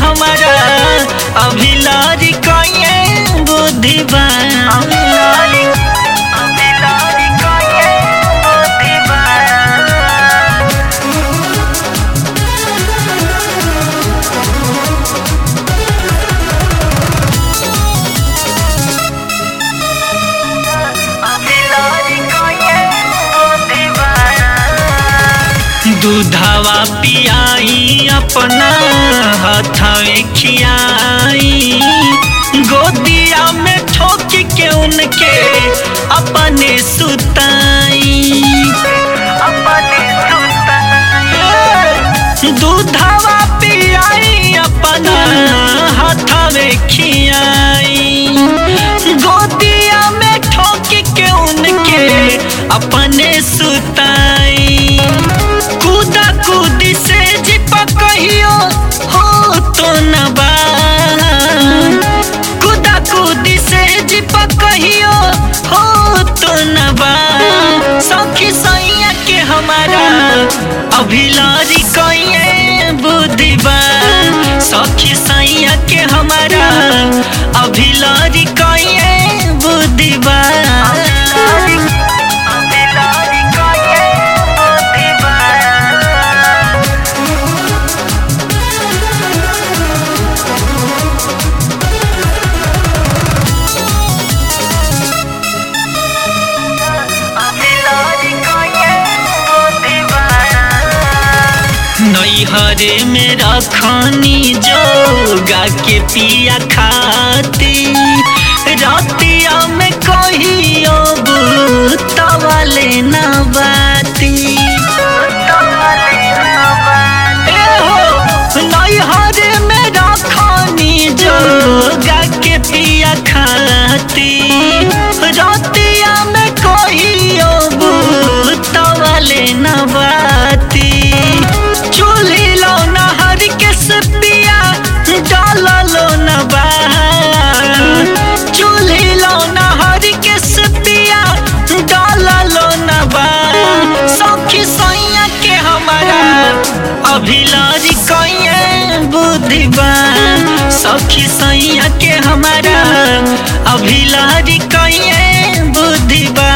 हमारा अभिलारी कइए बुद्धिबा दूधवा पियाई अपना हाथवे खियाई गोदिया में ठोक के उनके अपने सुताई दूधवा पियाई अपना हाथवे खियाई गोदिया में ठोक के उनके अपने सुताई कूदा कूदी से जिपा कहियो हो तो न बा कूदा कूदी से जिपा कहियो हो तो न बा सखी सैया के हमारा अभिलारी कइए बुद्धिबा सखी सैया के हमारा अभिलारी कइए बुद्धिबा नैहरे में रखनी जोगा के पिया खाती रातिया में कहियो बुतवाले न बाती नैहरे में रखनी जोगा के पिया खाती रातिया में कहियो बुतवाले न बाती चूल्ही लो नहर के सपिया डालो न बा चूल्ही लो नहर के सपिया डालो न बा सखी सैया के हमारा अभिलारी कइए बुद्धिबा सखी सैया के हमारा अभिलारी कइए बुद्धिबा